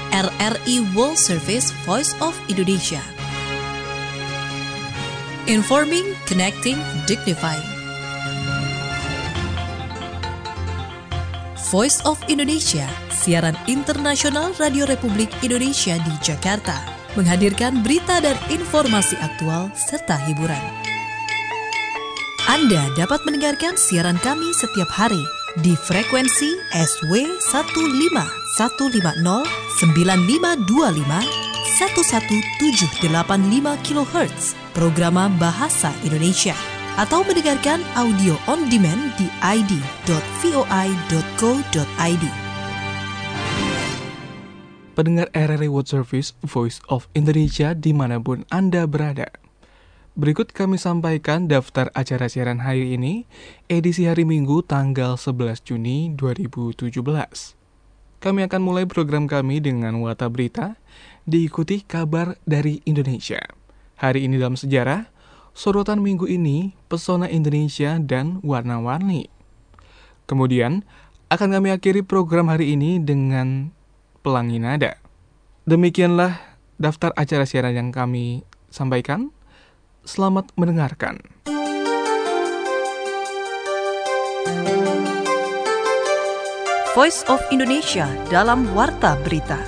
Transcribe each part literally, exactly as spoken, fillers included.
R R I World Service Voice of Indonesia. Informing, connecting, dignifying. Voice of Indonesia, siaran internasional Radio Republik Indonesia di Jakarta, menghadirkan berita dan informasi aktual serta hiburan. Anda dapat mendengarkan siaran kami setiap hari di frekuensi S W satu lima satu lima nol sembilan lima dua lima satu satu tujuh delapan lima kilohertz program Bahasa Indonesia, atau mendengarkan audio on demand di i d dot voi dot co dot i d. Pendengar R R I World Service Voice of Indonesia dimanapun Anda berada, berikut kami sampaikan daftar acara siaran hari ini, edisi hari Minggu tanggal sebelas Juni dua ribu tujuh belas. Kami akan mulai program kami dengan Warta Berita, diikuti kabar dari Indonesia. Hari ini dalam sejarah, sorotan minggu ini, pesona Indonesia dan warna-warni. Kemudian, akan kami akhiri program hari ini dengan Pelangi Nada. Demikianlah daftar acara siaran yang kami sampaikan. Selamat mendengarkan. Voice of Indonesia dalam Warta Berita.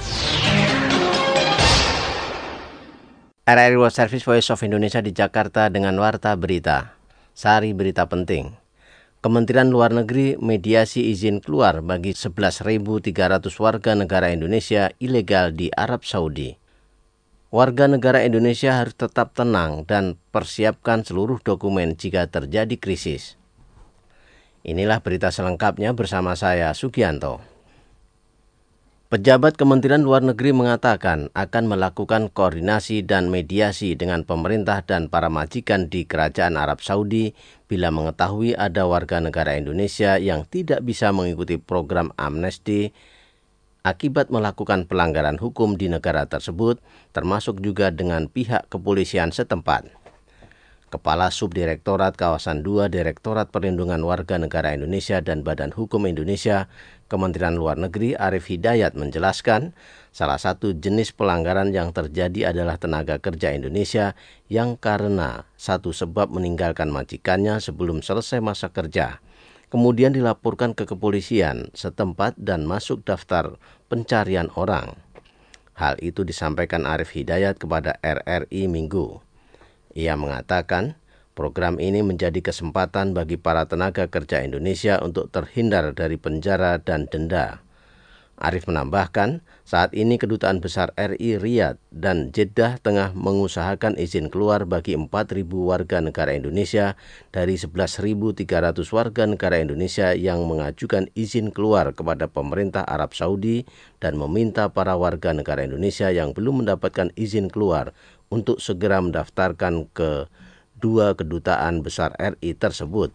R R I World Service Voice of Indonesia di Jakarta dengan Warta Berita. Sari berita penting. Kementerian Luar Negeri mediasi izin keluar bagi sebelas ribu tiga ratus warga negara Indonesia ilegal di Arab Saudi. Warga negara Indonesia harus tetap tenang dan persiapkan seluruh dokumen jika terjadi krisis. Inilah berita selengkapnya bersama saya, Sugianto. Pejabat Kementerian Luar Negeri mengatakan akan melakukan koordinasi dan mediasi dengan pemerintah dan para majikan di Kerajaan Arab Saudi bila mengetahui ada warga negara Indonesia yang tidak bisa mengikuti program amnesti akibat melakukan pelanggaran hukum di negara tersebut, termasuk juga dengan pihak kepolisian setempat. Kepala Subdirektorat Kawasan dua Direktorat Perlindungan Warga Negara Indonesia dan Badan Hukum Indonesia, Kementerian Luar Negeri Arif Hidayat menjelaskan, salah satu jenis pelanggaran yang terjadi adalah tenaga kerja Indonesia yang karena satu sebab meninggalkan majikannya sebelum selesai masa kerja, kemudian dilaporkan ke kepolisian setempat dan masuk daftar pencarian orang. Hal itu disampaikan Arif Hidayat kepada R R I Minggu. Ia mengatakan, program ini menjadi kesempatan bagi para tenaga kerja Indonesia untuk terhindar dari penjara dan denda. Arif menambahkan, saat ini Kedutaan Besar R I Riyadh dan Jeddah tengah mengusahakan izin keluar bagi empat ribu warga negara Indonesia dari sebelas ribu tiga ratus warga negara Indonesia yang mengajukan izin keluar kepada pemerintah Arab Saudi dan meminta para warga negara Indonesia yang belum mendapatkan izin keluar untuk segera mendaftarkan ke dua kedutaan besar R I tersebut.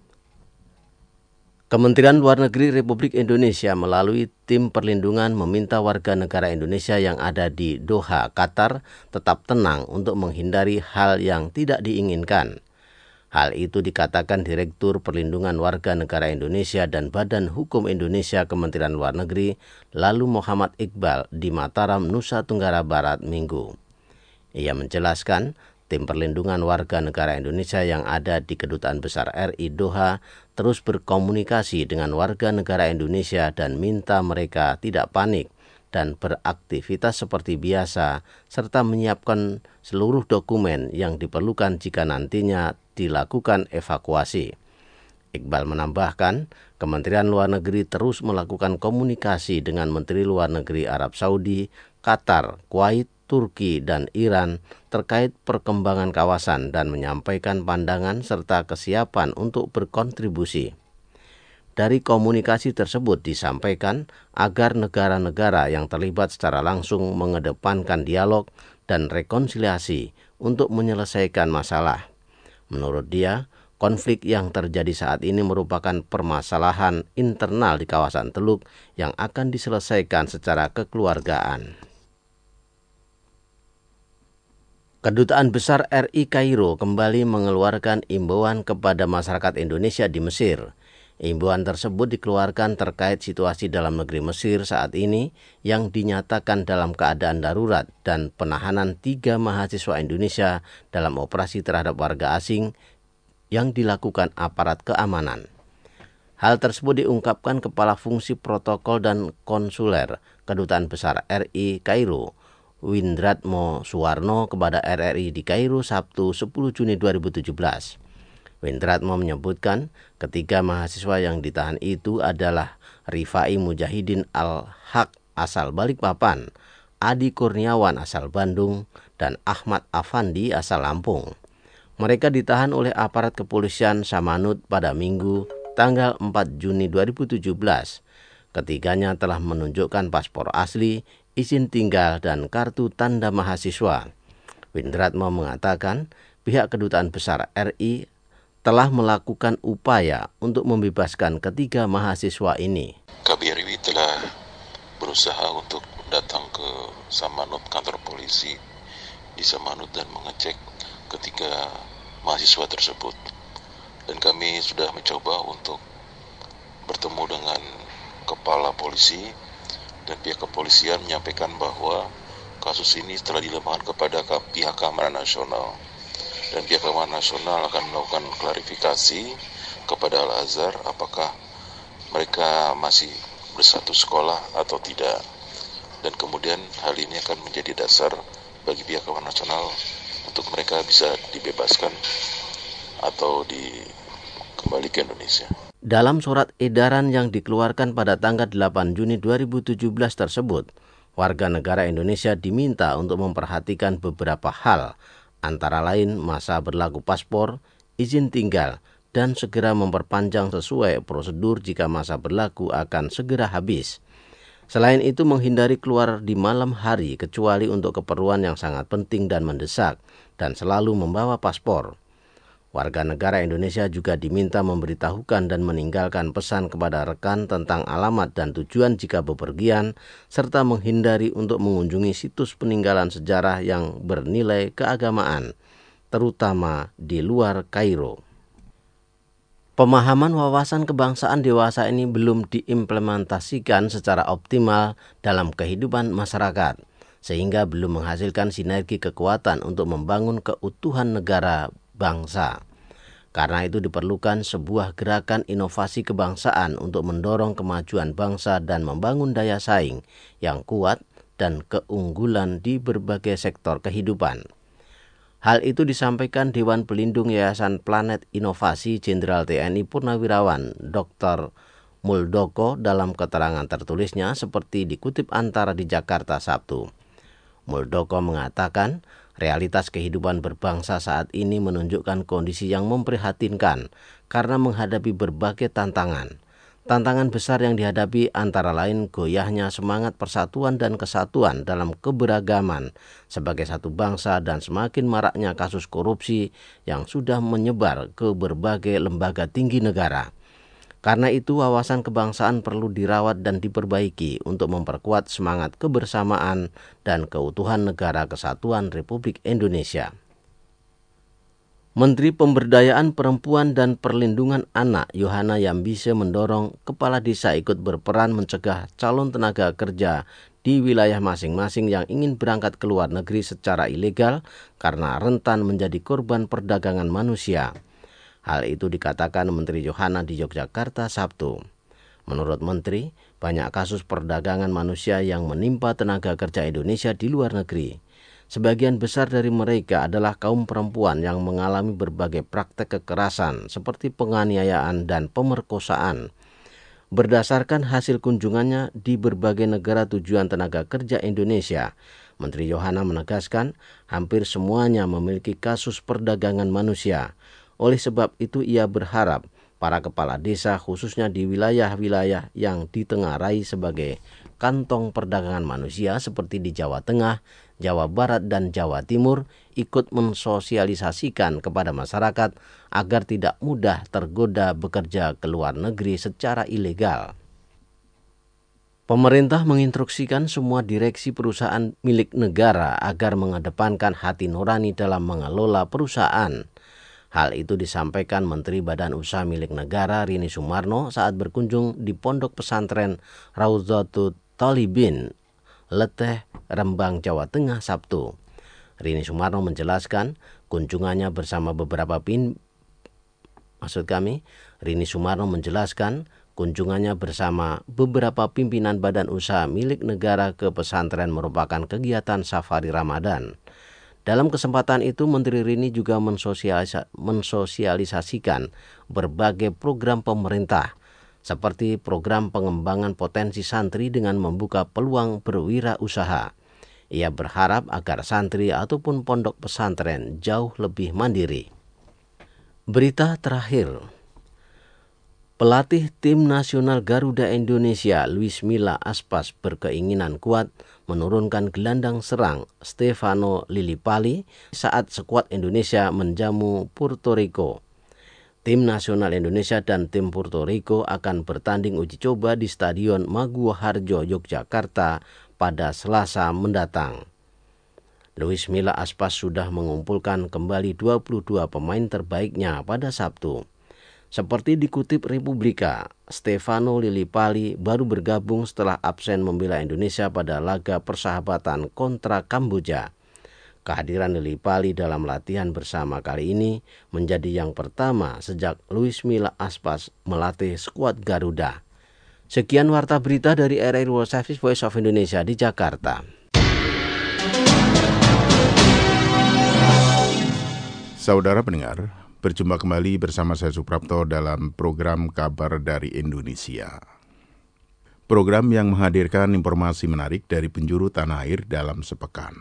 Kementerian Luar Negeri Republik Indonesia melalui tim perlindungan meminta warga negara Indonesia yang ada di Doha, Qatar, tetap tenang untuk menghindari hal yang tidak diinginkan. Hal itu dikatakan Direktur Perlindungan Warga Negara Indonesia dan Badan Hukum Indonesia Kementerian Luar Negeri, lalu Muhammad Iqbal di Mataram, Nusa Tenggara Barat, Minggu. Ia menjelaskan, tim perlindungan warga negara Indonesia yang ada di Kedutaan Besar R I Doha terus berkomunikasi dengan warga negara Indonesia dan minta mereka tidak panik dan beraktivitas seperti biasa, serta menyiapkan seluruh dokumen yang diperlukan jika nantinya dilakukan evakuasi. Iqbal menambahkan, Kementerian Luar Negeri terus melakukan komunikasi dengan Menteri Luar Negeri Arab Saudi, Qatar, Kuwait, Turki, dan Iran terkait perkembangan kawasan dan menyampaikan pandangan serta kesiapan untuk berkontribusi. Dari komunikasi tersebut disampaikan agar negara-negara yang terlibat secara langsung mengedepankan dialog dan rekonsiliasi untuk menyelesaikan masalah. Menurut dia, konflik yang terjadi saat ini merupakan permasalahan internal di kawasan Teluk yang akan diselesaikan secara kekeluargaan. Kedutaan Besar R I Kairo kembali mengeluarkan imbauan kepada masyarakat Indonesia di Mesir. Imbauan tersebut dikeluarkan terkait situasi dalam negeri Mesir saat ini yang dinyatakan dalam keadaan darurat dan penahanan tiga mahasiswa Indonesia dalam operasi terhadap warga asing yang dilakukan aparat keamanan. Hal tersebut diungkapkan Kepala Fungsi Protokol dan Konsuler Kedutaan Besar R I Kairo, Windratmo Suwarno kepada R R I di Kairo Sabtu sepuluh Juni dua ribu tujuh belas. Windratmo menyebutkan ketiga mahasiswa yang ditahan itu adalah Rifai Mujahidin Al-Haq asal Balikpapan, Adi Kurniawan asal Bandung, dan Ahmad Afandi asal Lampung. Mereka ditahan oleh aparat kepolisian Samanut pada Minggu tanggal empat Juni dua ribu tujuh belas. Ketiganya telah menunjukkan paspor asli, izin tinggal, dan kartu tanda mahasiswa. Windratmo mengatakan pihak Kedutaan Besar R I telah melakukan upaya untuk membebaskan ketiga mahasiswa ini. K B R I telah berusaha untuk datang ke Samanut, kantor polisi di Samanut, dan mengecek ketiga mahasiswa tersebut. Dan kami sudah mencoba untuk bertemu dengan kepala polisi, dan pihak kepolisian menyampaikan bahwa kasus ini telah dilemahkan kepada pihak keamanan nasional. Dan pihak keamanan nasional akan melakukan klarifikasi kepada Al-Azhar apakah mereka masih bersatu sekolah atau tidak. Dan kemudian hal ini akan menjadi dasar bagi pihak keamanan nasional untuk mereka bisa dibebaskan atau dikembali ke Indonesia. Dalam surat edaran yang dikeluarkan pada tanggal delapan Juni dua ribu tujuh belas tersebut, warga negara Indonesia diminta untuk memperhatikan beberapa hal, antara lain masa berlaku paspor, izin tinggal, dan segera memperpanjang sesuai prosedur jika masa berlaku akan segera habis. Selain itu, menghindari keluar di malam hari kecuali untuk keperluan yang sangat penting dan mendesak, dan selalu membawa paspor. Warga negara Indonesia juga diminta memberitahukan dan meninggalkan pesan kepada rekan tentang alamat dan tujuan jika bepergian, serta menghindari untuk mengunjungi situs peninggalan sejarah yang bernilai keagamaan, terutama di luar Kairo. Pemahaman wawasan kebangsaan dewasa ini belum diimplementasikan secara optimal dalam kehidupan masyarakat, sehingga belum menghasilkan sinergi kekuatan untuk membangun keutuhan negara bangsa. Karena itu diperlukan sebuah gerakan inovasi kebangsaan untuk mendorong kemajuan bangsa dan membangun daya saing yang kuat dan keunggulan di berbagai sektor kehidupan. Hal itu disampaikan Dewan Pelindung Yayasan Planet Inovasi Jenderal T N I Purnawirawan Doktor Muldoko dalam keterangan tertulisnya seperti dikutip Antara di Jakarta Sabtu. Muldoko mengatakan realitas kehidupan berbangsa saat ini menunjukkan kondisi yang memprihatinkan karena menghadapi berbagai tantangan. Tantangan besar yang dihadapi antara lain goyahnya semangat persatuan dan kesatuan dalam keberagaman sebagai satu bangsa dan semakin maraknya kasus korupsi yang sudah menyebar ke berbagai lembaga tinggi negara. Karena itu wawasan kebangsaan perlu dirawat dan diperbaiki untuk memperkuat semangat kebersamaan dan keutuhan negara kesatuan Republik Indonesia. Menteri Pemberdayaan Perempuan dan Perlindungan Anak Yohana Yambise mendorong kepala desa ikut berperan mencegah calon tenaga kerja di wilayah masing-masing yang ingin berangkat ke luar negeri secara ilegal karena rentan menjadi korban perdagangan manusia. Hal itu dikatakan Menteri Yohana di Yogyakarta Sabtu. Menurut Menteri, banyak kasus perdagangan manusia yang menimpa tenaga kerja Indonesia di luar negeri. Sebagian besar dari mereka adalah kaum perempuan yang mengalami berbagai praktek kekerasan seperti penganiayaan dan pemerkosaan. Berdasarkan hasil kunjungannya di berbagai negara tujuan tenaga kerja Indonesia, Menteri Yohana menegaskan hampir semuanya memiliki kasus perdagangan manusia. Oleh sebab itu ia berharap para kepala desa khususnya di wilayah-wilayah yang ditengarai sebagai kantong perdagangan manusia seperti di Jawa Tengah, Jawa Barat, dan Jawa Timur ikut mensosialisasikan kepada masyarakat agar tidak mudah tergoda bekerja ke luar negeri secara ilegal. Pemerintah menginstruksikan semua direksi perusahaan milik negara agar mengedepankan hati nurani dalam mengelola perusahaan. Hal itu disampaikan Menteri Badan Usaha Milik Negara Rini Sumarno saat berkunjung di Pondok Pesantren Raudhatul Thalibin, Leteh, Rembang, Jawa Tengah, Sabtu. Rini Sumarno menjelaskan kunjungannya bersama beberapa pin maksud kami, Rini Sumarno menjelaskan kunjungannya bersama beberapa pimpinan badan usaha milik negara ke pesantren merupakan kegiatan safari Ramadan. Dalam kesempatan itu, Menteri Rini juga mensosialisa- mensosialisasikan berbagai program pemerintah, seperti program pengembangan potensi santri dengan membuka peluang berwirausaha. Ia berharap agar santri ataupun pondok pesantren jauh lebih mandiri. Berita terakhir, pelatih tim nasional Garuda Indonesia Luis Milla Aspas berkeinginan kuat menurunkan gelandang serang Stefano Lillipali saat skuad Indonesia menjamu Puerto Rico. Tim nasional Indonesia dan tim Puerto Rico akan bertanding uji coba di Stadion Maguwo Harjo, Yogyakarta pada Selasa mendatang. Luis Milla Aspas sudah mengumpulkan kembali dua puluh dua pemain terbaiknya pada Sabtu. Seperti dikutip Republika, Stefano Lillipali baru bergabung setelah absen membela Indonesia pada laga persahabatan kontra Kamboja. Kehadiran Lillipali dalam latihan bersama kali ini menjadi yang pertama sejak Luis Milla Aspas melatih skuad Garuda. Sekian warta berita dari R R I World Service Voice of Indonesia di Jakarta. Saudara pendengar, berjumpa kembali bersama saya Suprapto dalam program Kabar dari Indonesia. Program yang menghadirkan informasi menarik dari penjuru tanah air dalam sepekan.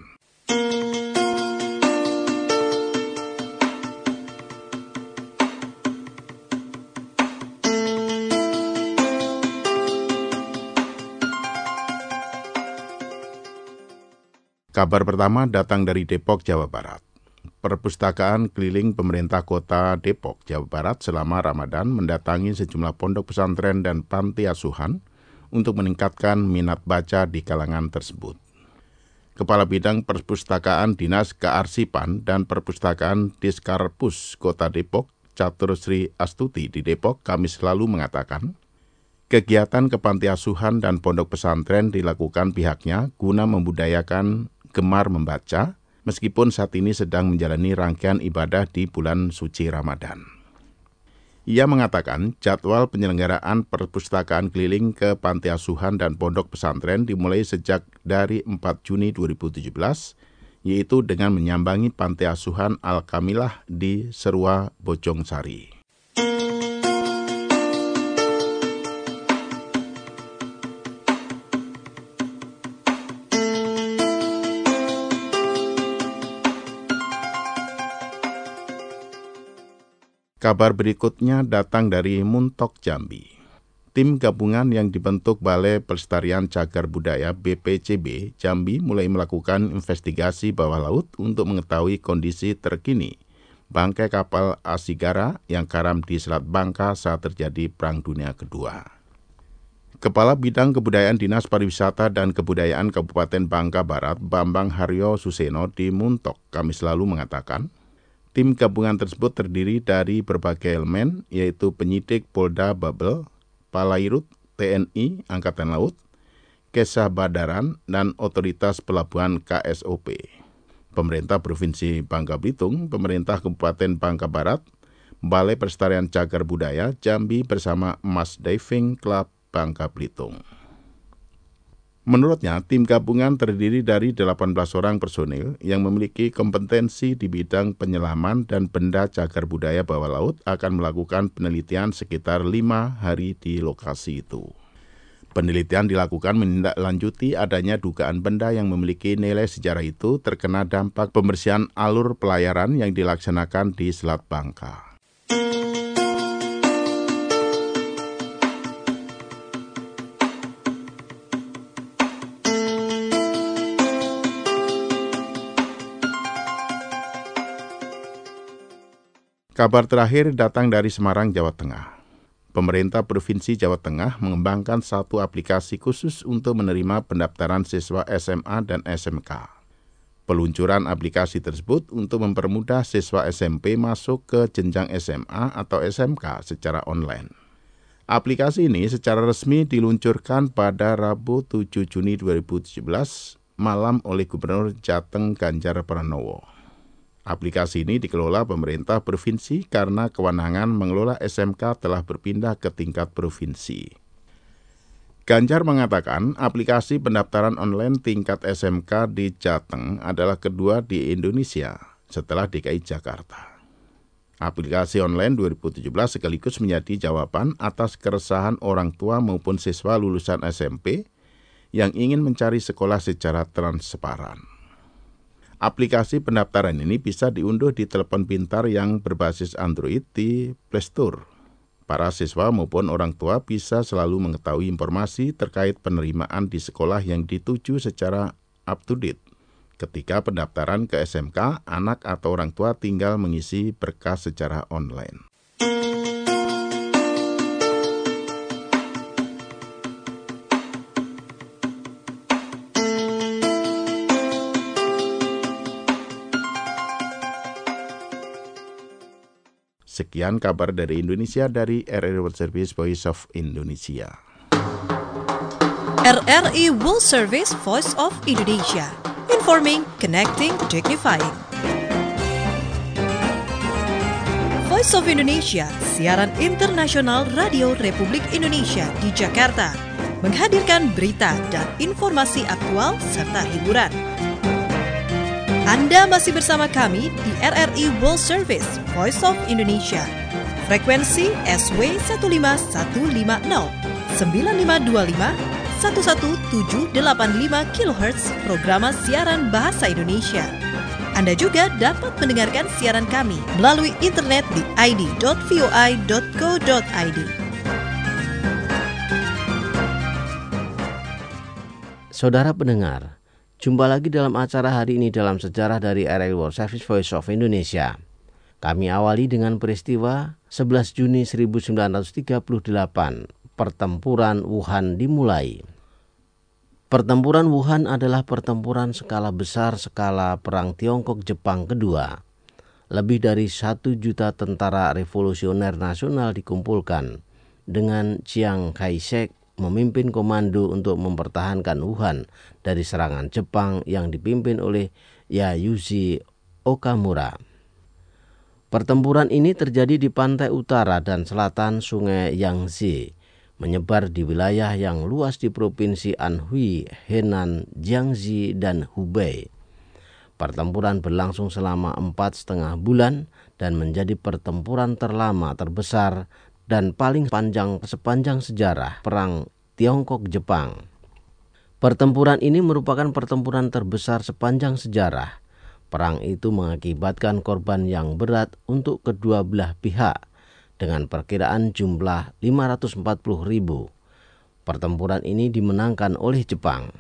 Kabar pertama datang dari Depok, Jawa Barat. Perpustakaan keliling pemerintah kota Depok, Jawa Barat selama Ramadan mendatangi sejumlah pondok pesantren dan panti asuhan untuk meningkatkan minat baca di kalangan tersebut. Kepala Bidang Perpustakaan Dinas Kearsipan dan Perpustakaan Diskarpus Kota Depok, Catur Sri Astuti di Depok, Kamis lalu mengatakan, kegiatan ke panti asuhan dan pondok pesantren dilakukan pihaknya guna membudayakan gemar membaca, meskipun saat ini sedang menjalani rangkaian ibadah di bulan suci Ramadan. Ia mengatakan jadwal penyelenggaraan perpustakaan keliling ke panti asuhan dan pondok pesantren dimulai sejak dari empat Juni dua ribu tujuh belas, yaitu dengan menyambangi panti asuhan Al-Kamilah di Serua, Bojongsari. Kabar berikutnya datang dari Muntok, Jambi. Tim gabungan yang dibentuk Balai Pelestarian Cagar Budaya B P C B Jambi mulai melakukan investigasi bawah laut untuk mengetahui kondisi terkini bangkai kapal Asigara yang karam di Selat Bangka saat terjadi Perang Dunia Kedua. Kepala Bidang Kebudayaan Dinas Pariwisata dan Kebudayaan Kabupaten Bangka Barat, Bambang Haryo Suseno di Muntok, Kamis lalu mengatakan, tim gabungan tersebut terdiri dari berbagai elemen, yaitu penyidik Polda Babel, Palairut, T N I, Angkatan Laut, Kesah Badaran, dan Otoritas Pelabuhan K S O P. Pemerintah Provinsi Bangka Belitung, Pemerintah Kabupaten Bangka Barat, Balai Pelestarian Cagar Budaya Jambi bersama Mas Diving Club Bangka Belitung. Menurutnya, tim gabungan terdiri dari delapan belas orang personil yang memiliki kompetensi di bidang penyelaman dan benda cagar budaya bawah laut akan melakukan penelitian sekitar lima hari di lokasi itu. Penelitian dilakukan menindaklanjuti adanya dugaan benda yang memiliki nilai sejarah itu terkena dampak pembersihan alur pelayaran yang dilaksanakan di Selat Bangka. Kabar terakhir datang dari Semarang, Jawa Tengah. Pemerintah Provinsi Jawa Tengah mengembangkan satu aplikasi khusus untuk menerima pendaftaran siswa S M A dan S M K. Peluncuran aplikasi tersebut untuk mempermudah siswa S M P masuk ke jenjang S M A atau S M K secara online. Aplikasi ini secara resmi diluncurkan pada Rabu tujuh Juni dua ribu tujuh belas malam oleh Gubernur Jateng Ganjar Pranowo. Aplikasi ini dikelola pemerintah provinsi karena kewenangan mengelola S M K telah berpindah ke tingkat provinsi. Ganjar mengatakan aplikasi pendaftaran online tingkat S M K di Jateng adalah kedua di Indonesia setelah D K I Jakarta. Aplikasi online dua ribu tujuh belas sekaligus menjadi jawaban atas keresahan orang tua maupun siswa lulusan S M P yang ingin mencari sekolah secara transparan. Aplikasi pendaftaran ini bisa diunduh di telepon pintar yang berbasis Android di Play Store. Para siswa maupun orang tua bisa selalu mengetahui informasi terkait penerimaan di sekolah yang dituju secara up-to-date. Ketika pendaftaran ke S M K, anak atau orang tua tinggal mengisi berkas secara online. Sekian kabar dari Indonesia dari R R I World Service Voice of Indonesia. R R I World Service Voice of Indonesia. Informing, connecting, dignifying. Voice of Indonesia, siaran internasional Radio Republik Indonesia di Jakarta, menghadirkan berita dan informasi aktual serta hiburan. Anda masih bersama kami di R R I World Service Voice of Indonesia. Frekuensi S W satu lima satu lima nol sembilan lima dua lima satu satu tujuh delapan lima kilohertz programa siaran bahasa Indonesia. Anda juga dapat mendengarkan siaran kami melalui internet di i d dot voi dot co dot i d. Saudara pendengar, jumpa lagi dalam acara hari ini dalam sejarah dari R R I World Service Voice of Indonesia. Kami awali dengan peristiwa sebelas Juni seribu sembilan ratus tiga puluh delapan, pertempuran Wuhan dimulai. Pertempuran Wuhan adalah pertempuran skala besar skala Perang Tiongkok-Jepang kedua. Lebih dari satu juta tentara revolusioner nasional dikumpulkan dengan Chiang Kai-shek memimpin komando untuk mempertahankan Wuhan dari serangan Jepang yang dipimpin oleh Yayushi Okamura. Pertempuran ini terjadi di pantai utara dan selatan Sungai Yangtze, menyebar di wilayah yang luas di Provinsi Anhui, Henan, Jiangxi, dan Hubei. Pertempuran berlangsung selama empat setengah bulan dan menjadi pertempuran terlama, terbesar, dan paling panjang sepanjang sejarah Perang Tiongkok-Jepang. Pertempuran ini merupakan pertempuran terbesar sepanjang sejarah. Perang itu mengakibatkan korban yang berat untuk kedua belah pihak dengan perkiraan jumlah lima ratus empat puluh ribu. Pertempuran ini dimenangkan oleh Jepang.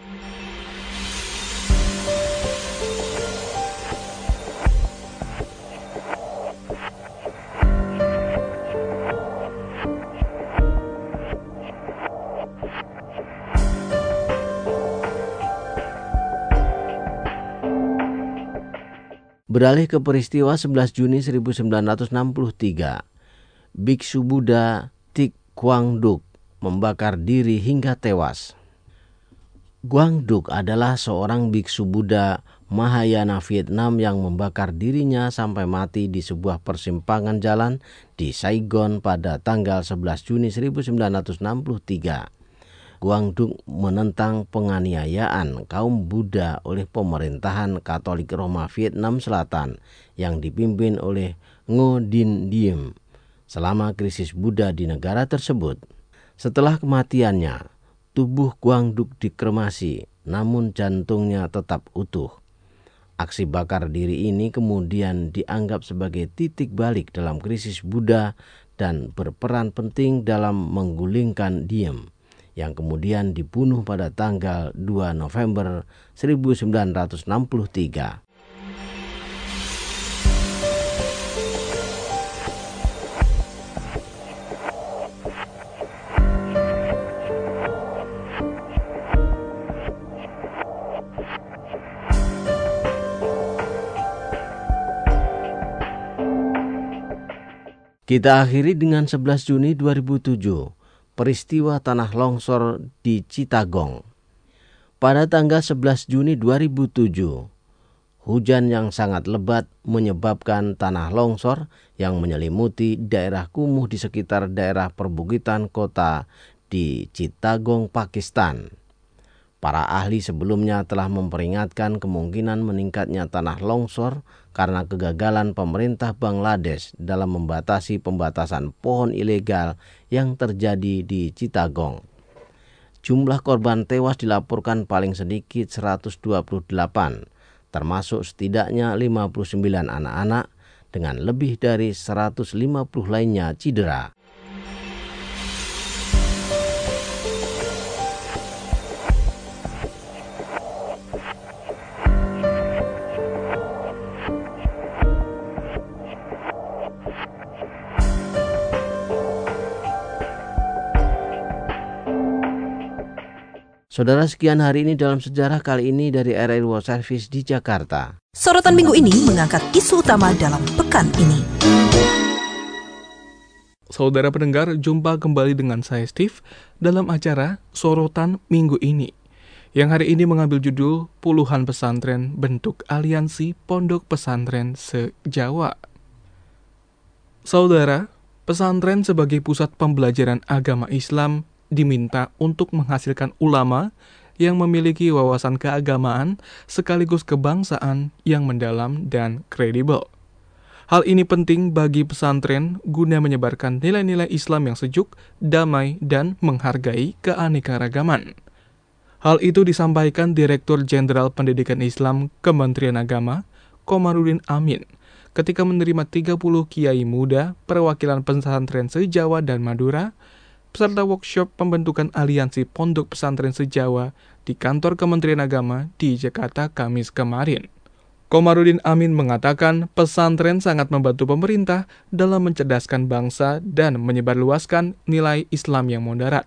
Beralih ke peristiwa sebelas Juni seribu sembilan ratus enam puluh tiga, Biksu Buddha Thich Quang Duc membakar diri hingga tewas. Quang Duc adalah seorang biksu Buddha Mahayana Vietnam yang membakar dirinya sampai mati di sebuah persimpangan jalan di Saigon pada tanggal sebelas Juni seribu sembilan ratus enam puluh tiga. Quang Duc menentang penganiayaan kaum Buddha oleh pemerintahan Katolik Roma Vietnam Selatan yang dipimpin oleh Ngo Dinh Diem selama krisis Buddha di negara tersebut. Setelah kematiannya, tubuh Quang Duc dikremasi, namun jantungnya tetap utuh. Aksi bakar diri ini kemudian dianggap sebagai titik balik dalam krisis Buddha dan berperan penting dalam menggulingkan Diem, yang kemudian dibunuh pada tanggal dua November seribu sembilan ratus enam puluh tiga. Kita akhiri dengan sebelas Juni dua ribu tujuh, peristiwa tanah longsor di Chittagong. Pada tanggal sebelas Juni dua ribu tujuh, hujan yang sangat lebat menyebabkan tanah longsor yang menyelimuti daerah kumuh di sekitar daerah perbukitan kota di Chittagong, Pakistan. Para ahli sebelumnya telah memperingatkan kemungkinan meningkatnya tanah longsor karena kegagalan pemerintah Bangladesh dalam membatasi pembatasan pohon ilegal yang terjadi di Chittagong. Jumlah korban tewas dilaporkan paling sedikit seratus dua puluh delapan, termasuk setidaknya lima puluh sembilan anak-anak dengan lebih dari seratus lima puluh lainnya cedera. Saudara, sekian hari ini dalam sejarah, kali ini dari R R I World Service di Jakarta. Sorotan minggu ini mengangkat isu utama dalam pekan ini. Saudara pendengar, jumpa kembali dengan saya Steve dalam acara Sorotan Minggu ini, yang hari ini mengambil judul Puluhan Pesantren Bentuk Aliansi Pondok Pesantren Se-Jawa. Saudara, pesantren sebagai pusat pembelajaran agama Islam diminta untuk menghasilkan ulama yang memiliki wawasan keagamaan sekaligus kebangsaan yang mendalam dan kredibel. Hal ini penting bagi pesantren guna menyebarkan nilai-nilai Islam yang sejuk, damai, dan menghargai keanekaragaman. Hal itu disampaikan Direktur Jenderal Pendidikan Islam Kementerian Agama, Komarudin Amin, ketika menerima tiga puluh kiai muda perwakilan pesantren se-Jawa dan Madura, peserta workshop pembentukan aliansi Pondok Pesantren Se-Jawa di kantor Kementerian Agama di Jakarta Kamis kemarin. Komarudin Amin mengatakan pesantren sangat membantu pemerintah dalam mencerdaskan bangsa dan menyebarluaskan nilai Islam yang moderat.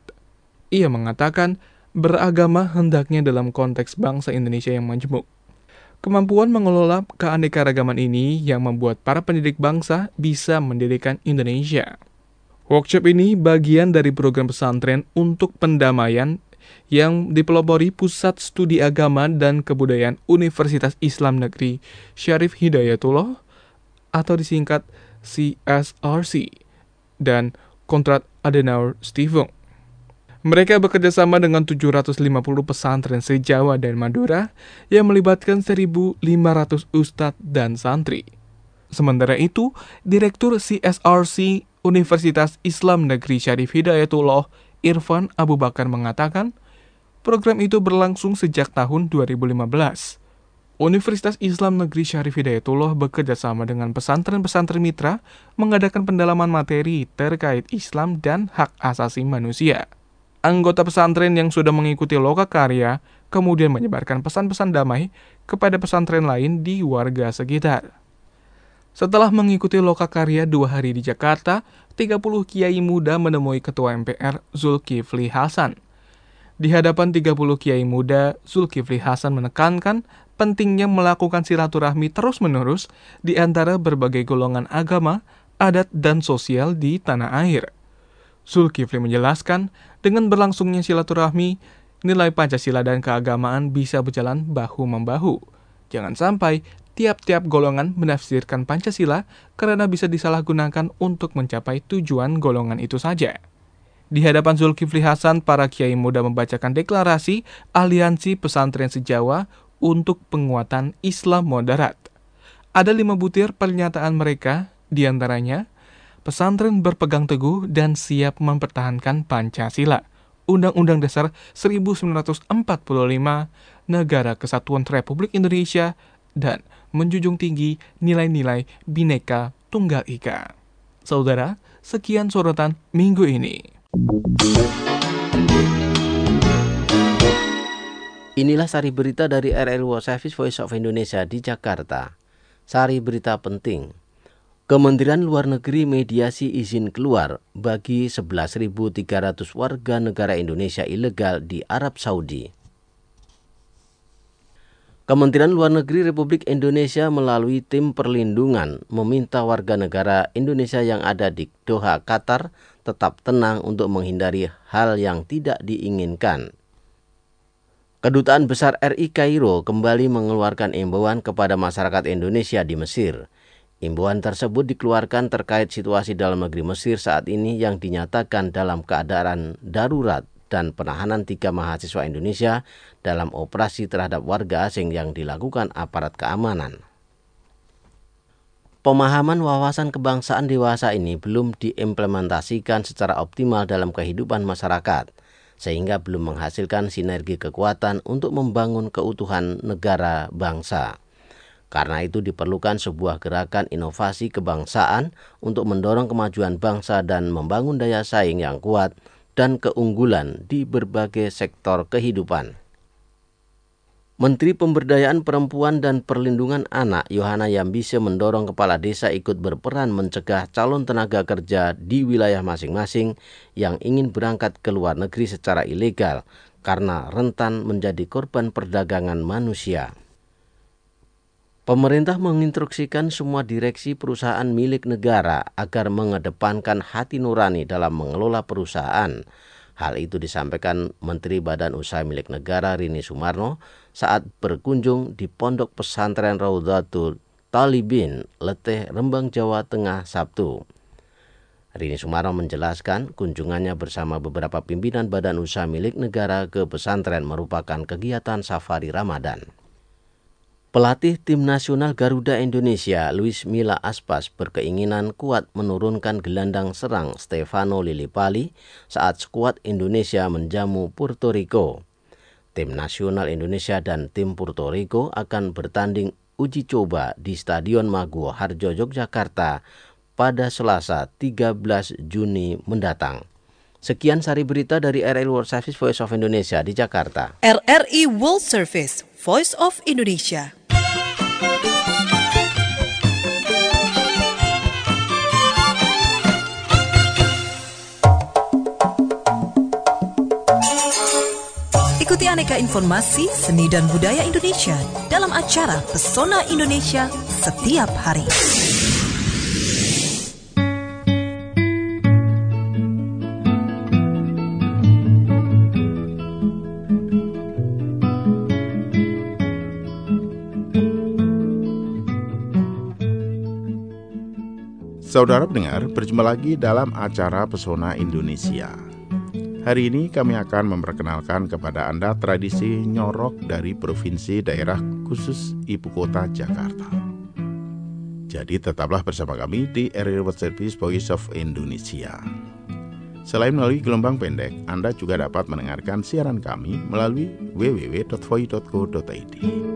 Ia mengatakan beragama hendaknya dalam konteks bangsa Indonesia yang majemuk. Kemampuan mengelola keanekaragaman ini yang membuat para pendidik bangsa bisa mendirikan Indonesia. Workshop ini bagian dari program pesantren untuk pendamaian yang dipelopori Pusat Studi Agama dan Kebudayaan Universitas Islam Negeri Syarif Hidayatullah atau disingkat C S R C dan Konrad Adenauer Stiftung. Mereka bekerjasama dengan tujuh ratus lima puluh pesantren se-Jawa dan Madura yang melibatkan seribu lima ratus ustadz dan santri. Sementara itu, Direktur C S R C Universitas Islam Negeri Syarif Hidayatullah, Irfan Abu Bakar mengatakan, program itu berlangsung sejak tahun dua ribu lima belas. Universitas Islam Negeri Syarif Hidayatullah bekerja sama dengan pesantren-pesantren mitra mengadakan pendalaman materi terkait Islam dan hak asasi manusia. Anggota pesantren yang sudah mengikuti lokakarya kemudian menyebarkan pesan-pesan damai kepada pesantren lain di warga sekitar. Setelah mengikuti lokakarya dua hari di Jakarta, tiga puluh kiai muda menemui Ketua M P R Zulkifli Hasan. Di hadapan tiga puluh kiai muda, Zulkifli Hasan menekankan pentingnya melakukan silaturahmi terus-menerus di antara berbagai golongan agama, adat, dan sosial di tanah air. Zulkifli menjelaskan, dengan berlangsungnya silaturahmi, nilai Pancasila dan keagamaan bisa berjalan bahu-membahu. Jangan sampai tiap-tiap golongan menafsirkan Pancasila karena bisa disalahgunakan untuk mencapai tujuan golongan itu saja. Di hadapan Zulkifli Hasan, para kiai muda membacakan deklarasi Aliansi Pesantren Se-Jawa untuk penguatan Islam moderat. Ada lima butir pernyataan mereka, diantaranya, pesantren berpegang teguh dan siap mempertahankan Pancasila, Undang-Undang Dasar seribu sembilan ratus empat puluh lima, Negara Kesatuan Republik Indonesia, dan menjunjung tinggi nilai-nilai Bhinneka Tunggal Ika. Saudara, sekian sorotan minggu ini. Inilah sari berita dari R R I World Service Voice of Indonesia di Jakarta. Sari berita penting. Kementerian Luar Negeri mediasi izin keluar bagi sebelas ribu tiga ratus warga negara Indonesia ilegal di Arab Saudi. Kementerian Luar Negeri Republik Indonesia melalui tim perlindungan meminta warga negara Indonesia yang ada di Doha, Qatar tetap tenang untuk menghindari hal yang tidak diinginkan. Kedutaan Besar R I Kairo kembali mengeluarkan imbauan kepada masyarakat Indonesia di Mesir. Imbauan tersebut dikeluarkan terkait situasi dalam negeri Mesir saat ini yang dinyatakan dalam keadaan darurat dan penahanan tiga mahasiswa Indonesia dalam operasi terhadap warga asing yang dilakukan aparat keamanan. Pemahaman wawasan kebangsaan dewasa ini belum diimplementasikan secara optimal dalam kehidupan masyarakat, sehingga belum menghasilkan sinergi kekuatan untuk membangun keutuhan negara bangsa. Karena itu diperlukan sebuah gerakan inovasi kebangsaan untuk mendorong kemajuan bangsa dan membangun daya saing yang kuat dan keunggulan di berbagai sektor kehidupan. Menteri Pemberdayaan Perempuan dan Perlindungan Anak Yohana Yambise mendorong kepala desa ikut berperan mencegah calon tenaga kerja di wilayah masing-masing yang ingin berangkat ke luar negeri secara ilegal karena rentan menjadi korban perdagangan manusia. Pemerintah menginstruksikan semua direksi perusahaan milik negara agar mengedepankan hati nurani dalam mengelola perusahaan. Hal itu disampaikan Menteri Badan Usaha Milik Negara Rini Sumarno saat berkunjung di Pondok Pesantren Raudhatul Talibin, Leteh, Rembang, Jawa Tengah, Sabtu. Rini Sumarno menjelaskan kunjungannya bersama beberapa pimpinan Badan Usaha Milik Negara ke pesantren merupakan kegiatan safari Ramadan. Pelatih tim nasional Garuda Indonesia, Luis Milla Aspas, berkeinginan kuat menurunkan gelandang serang Stefano Lillipali saat skuad Indonesia menjamu Puerto Rico. Tim nasional Indonesia dan tim Puerto Rico akan bertanding uji coba di Stadion Maguwo Harjo, Yogyakarta pada Selasa tiga belas Juni mendatang. Sekian sari berita dari R R I World Service Voice of Indonesia di Jakarta. R R I World Service Voice of Indonesia. Ikuti aneka informasi seni dan budaya Indonesia dalam acara Pesona Indonesia setiap hari. Saudara pendengar, berjumpa lagi dalam acara Pesona Indonesia. Hari ini kami akan memperkenalkan kepada Anda tradisi nyorok dari Provinsi Daerah Khusus Ibu Kota Jakarta. Jadi tetaplah bersama kami di R R I World Service Voice of Indonesia. Selain melalui gelombang pendek, Anda juga dapat mendengarkan siaran kami melalui w w w dot voi dot co dot i d.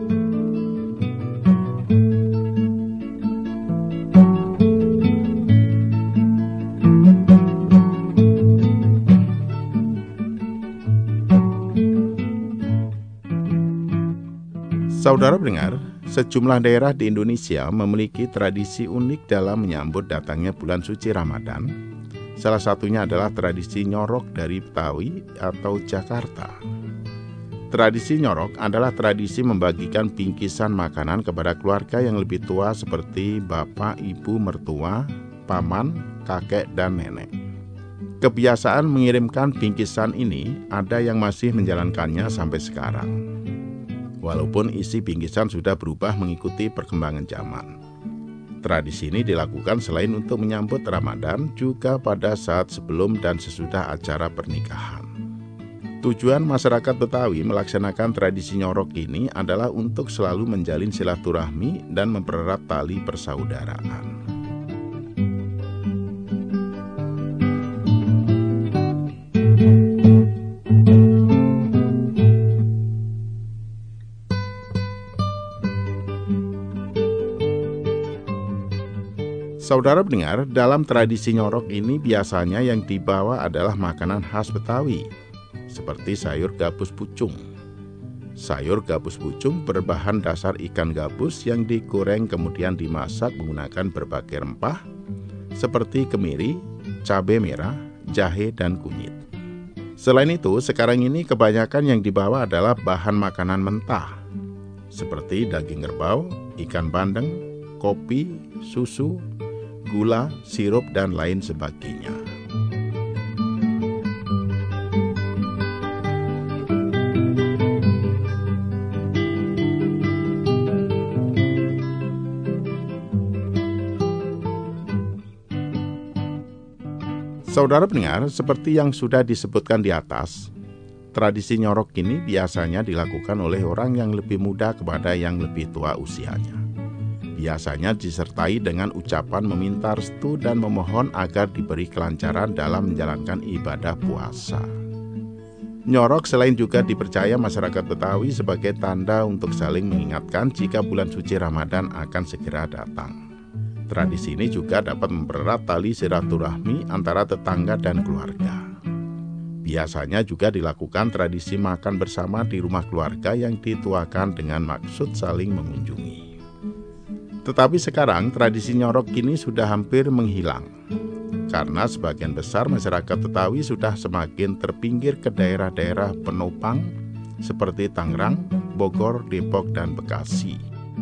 Saudara pendengar, sejumlah daerah di Indonesia memiliki tradisi unik dalam menyambut datangnya bulan suci Ramadan. Salah satunya adalah tradisi nyorok dari Betawi atau Jakarta. Tradisi nyorok adalah tradisi membagikan bingkisan makanan kepada keluarga yang lebih tua seperti bapak, ibu, mertua, paman, kakek, dan nenek. Kebiasaan mengirimkan bingkisan ini ada yang masih menjalankannya sampai sekarang. Walaupun isi bingkisan sudah berubah mengikuti perkembangan zaman. Tradisi ini dilakukan selain untuk menyambut Ramadan, juga pada saat sebelum dan sesudah acara pernikahan. Tujuan masyarakat Betawi melaksanakan tradisi nyorok ini adalah untuk selalu menjalin silaturahmi dan mempererat tali persaudaraan. Saudara pendengar, dalam tradisi nyorok ini biasanya yang dibawa adalah makanan khas Betawi, seperti sayur gabus pucung. Sayur gabus pucung berbahan dasar ikan gabus yang digoreng kemudian dimasak menggunakan berbagai rempah, seperti kemiri, cabai merah, jahe, dan kunyit. Selain itu, sekarang ini kebanyakan yang dibawa adalah bahan makanan mentah, seperti daging kerbau, ikan bandeng, kopi, susu, gula, sirup, dan lain sebagainya. Saudara pendengar, seperti yang sudah disebutkan di atas, tradisi nyorok ini biasanya dilakukan oleh orang yang lebih muda kepada yang lebih tua usianya. Biasanya disertai dengan ucapan meminta restu dan memohon agar diberi kelancaran dalam menjalankan ibadah puasa. Nyorok selain juga dipercaya masyarakat Betawi sebagai tanda untuk saling mengingatkan jika bulan suci Ramadan akan segera datang. Tradisi ini juga dapat mempererat tali silaturahmi antara tetangga dan keluarga. Biasanya juga dilakukan tradisi makan bersama di rumah keluarga yang dituakan dengan maksud saling mengunjungi. Tetapi sekarang tradisi nyorok ini sudah hampir menghilang, karena sebagian besar masyarakat Betawi sudah semakin terpinggir ke daerah-daerah penopang seperti Tangerang, Bogor, Depok, dan Bekasi.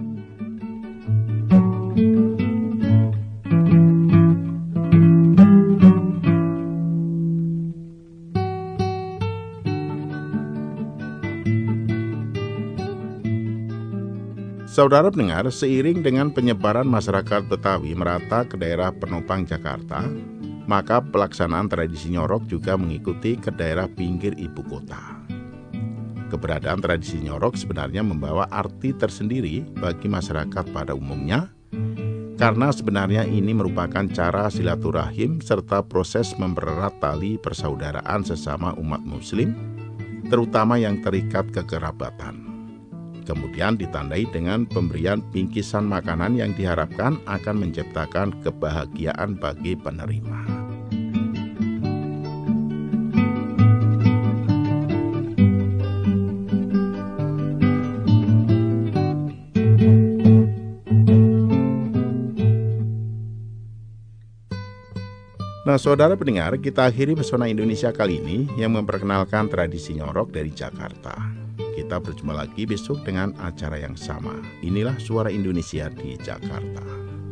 Saudara pendengar, seiring dengan penyebaran masyarakat Betawi merata ke daerah penopang Jakarta, maka pelaksanaan tradisi nyorok juga mengikuti ke daerah pinggir ibu kota. Keberadaan tradisi nyorok sebenarnya membawa arti tersendiri bagi masyarakat pada umumnya, karena sebenarnya ini merupakan cara silaturahim serta proses mempererat tali persaudaraan sesama umat muslim, terutama yang terikat kekerabatan. Kemudian ditandai dengan pemberian bingkisan makanan yang diharapkan akan menciptakan kebahagiaan bagi penerima. Nah, saudara pendengar, kita akhiri Pesona Indonesia kali ini yang memperkenalkan tradisi nyorok dari Jakarta. Kita berjumpa lagi besok dengan acara yang sama. Inilah Suara Indonesia di Jakarta.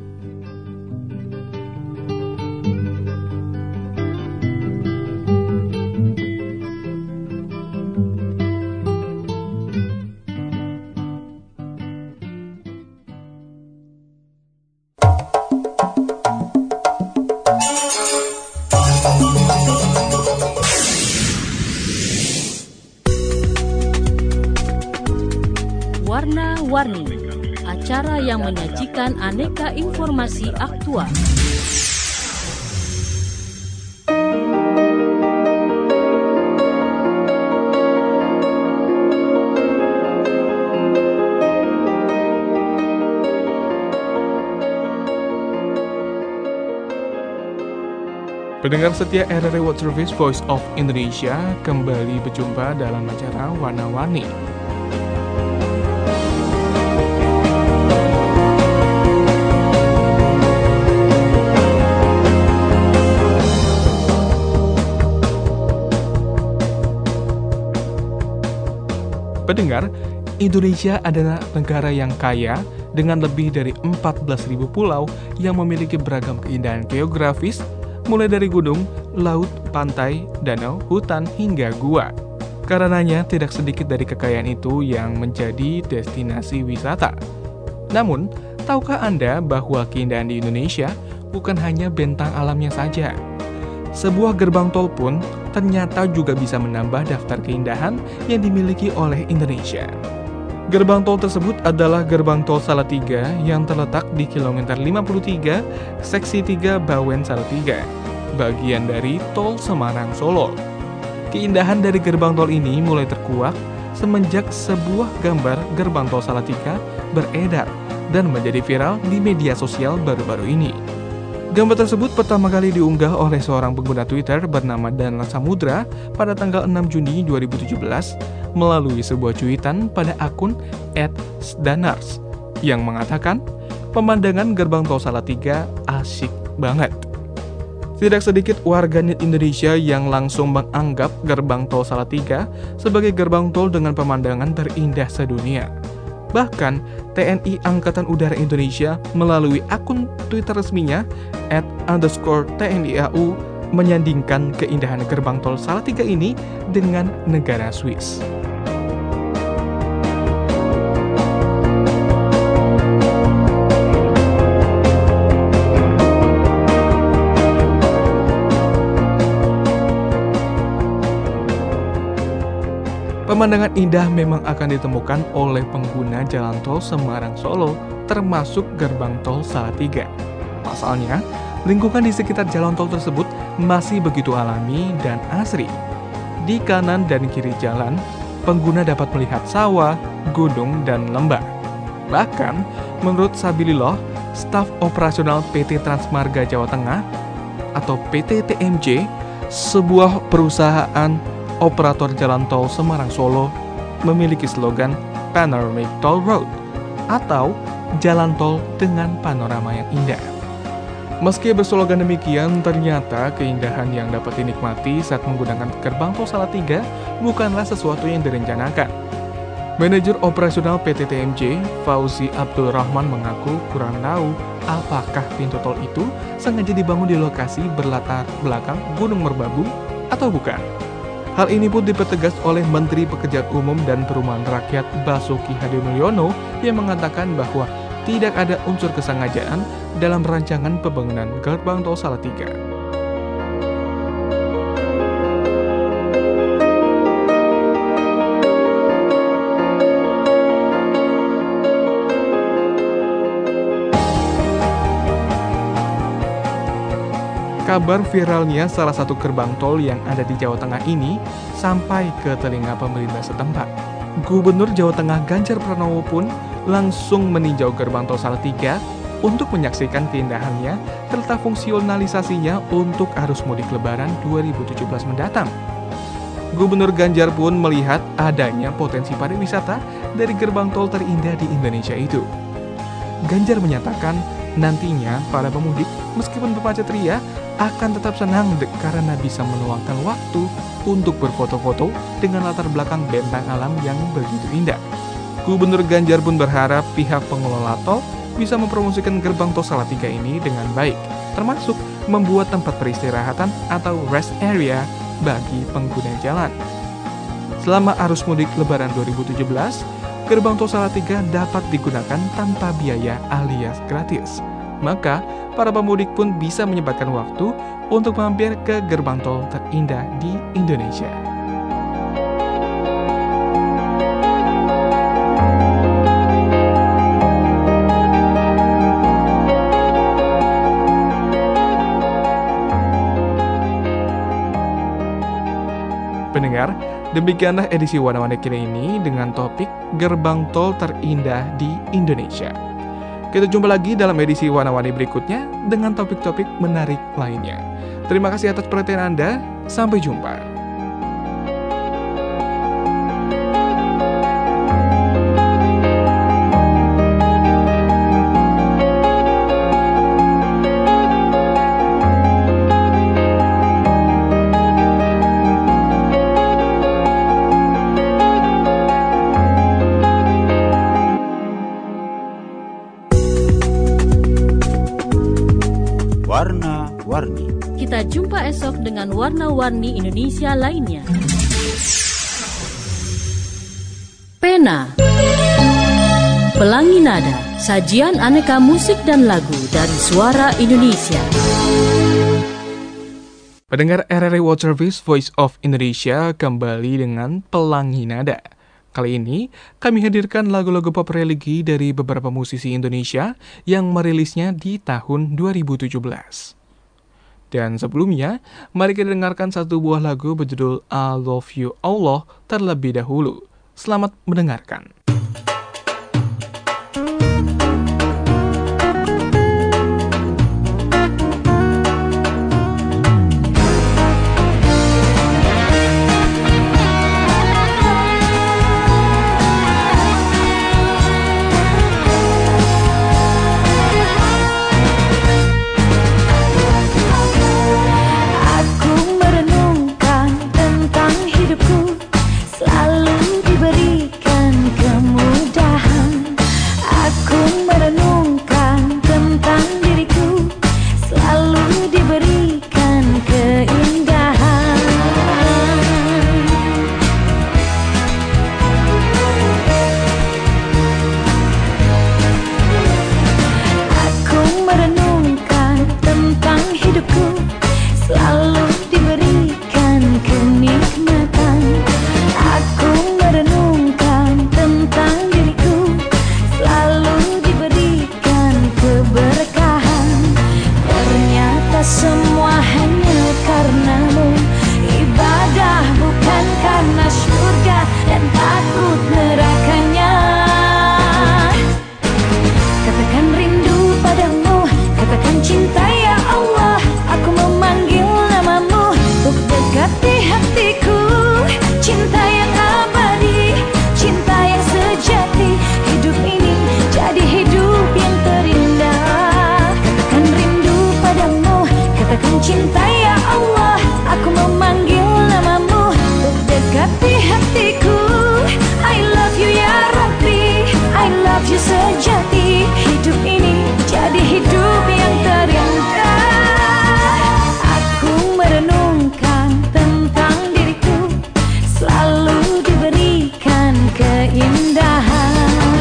Warna-Warni, acara yang menyajikan aneka informasi aktual. Pendengar setia R R I World Service Voice of Indonesia, kembali berjumpa dalam acara Warna-Warni. Pendengar, Indonesia adalah negara yang kaya dengan lebih dari empat belas ribu pulau yang memiliki beragam keindahan geografis, mulai dari gunung, laut, pantai, danau, hutan, hingga gua. Karenanya, tidak sedikit dari kekayaan itu yang menjadi destinasi wisata. Namun, tahukah Anda bahwa keindahan di Indonesia bukan hanya bentang alamnya saja? Sebuah gerbang tol pun ternyata juga bisa menambah daftar keindahan yang dimiliki oleh Indonesia. Gerbang tol tersebut adalah Gerbang Tol Salatiga yang terletak di kilometer lima puluh tiga, seksi tiga Bawen Salatiga, bagian dari Tol Semarang Solo. Keindahan dari gerbang tol ini mulai terkuak semenjak sebuah gambar Gerbang Tol Salatiga beredar dan menjadi viral di media sosial baru-baru ini. Gambar tersebut pertama kali diunggah oleh seorang pengguna Twitter bernama Danlan Samudra pada tanggal enam Juni dua ribu tujuh belas melalui sebuah cuitan pada akun et danars yang mengatakan, pemandangan gerbang tol Salatiga asik banget. Tidak sedikit warganet Indonesia yang langsung menganggap gerbang tol Salatiga sebagai gerbang tol dengan pemandangan terindah sedunia. Bahkan, T N I Angkatan Udara Indonesia melalui akun Twitter resminya at underscore T N I A U menyandingkan keindahan gerbang tol Salatiga ini dengan negara Swiss. Pemandangan indah memang akan ditemukan oleh pengguna jalan tol Semarang-Solo, termasuk gerbang tol Salatiga. Pasalnya, lingkungan di sekitar jalan tol tersebut masih begitu alami dan asri. Di kanan dan kiri jalan, pengguna dapat melihat sawah, gunung, dan lembah. Bahkan, menurut Sabilillah, staf operasional P T Transmarga Jawa Tengah atau P T T M J, sebuah perusahaan operator jalan tol Semarang-Solo, memiliki slogan Panoramic Toll Road atau jalan tol dengan panorama yang indah. Meski berslogan demikian, ternyata keindahan yang dapat dinikmati saat menggunakan gerbang tol Salatiga bukanlah sesuatu yang direncanakan. Manajer operasional P T T M J, Fauzi Abdul Rahman, mengaku kurang tahu apakah pintu tol itu sengaja dibangun di lokasi berlatar belakang Gunung Merbabu atau bukan. Hal ini pun dipertegas oleh Menteri Pekerjaan Umum dan Perumahan Rakyat Basuki Hadimulyono yang mengatakan bahwa tidak ada unsur kesengajaan dalam rancangan pembangunan gerbang tol Salatiga. Kabar viralnya salah satu gerbang tol yang ada di Jawa Tengah ini sampai ke telinga pemerintah setempat. Gubernur Jawa Tengah Ganjar Pranowo pun langsung meninjau gerbang tol Salatiga untuk menyaksikan keindahannya serta fungsionalisasinya untuk arus mudik Lebaran dua ribu tujuh belas mendatang. Gubernur Ganjar pun melihat adanya potensi pariwisata dari gerbang tol terindah di Indonesia itu. Ganjar menyatakan nantinya para pemudik meskipun bermacet ria akan tetap senang karena bisa meluangkan waktu untuk berfoto-foto dengan latar belakang bentang alam yang begitu indah. Gubernur Ganjar pun berharap pihak pengelola tol bisa mempromosikan gerbang tol Salatiga ini dengan baik, termasuk membuat tempat peristirahatan atau rest area bagi pengguna jalan. Selama arus mudik Lebaran dua ribu tujuh belas, gerbang tol Salatiga dapat digunakan tanpa biaya alias gratis. Maka, para pemudik pun bisa menyempatkan waktu untuk mampir ke gerbang tol terindah di Indonesia. Pendengar, demikianlah edisi Warna-Warni kali ini dengan topik gerbang tol terindah di Indonesia. Kita jumpa lagi dalam edisi Warna-Warni berikutnya dengan topik-topik menarik lainnya. Terima kasih atas perhatian Anda. Sampai jumpa. Warna-Warni. Kita jumpa esok dengan warna-warni Indonesia lainnya. Pena, Pelangi Nada, sajian aneka musik dan lagu dari suara Indonesia. Pendengar R R I World Service Voice of Indonesia kembali dengan Pelangi Nada. Kali ini, kami hadirkan lagu-lagu pop religi dari beberapa musisi Indonesia yang merilisnya di tahun dua ribu tujuh belas. Dan sebelumnya, mari kita dengarkan satu buah lagu berjudul I Love You Allah terlebih dahulu. Selamat mendengarkan. Selalu diberikan ke keindahan.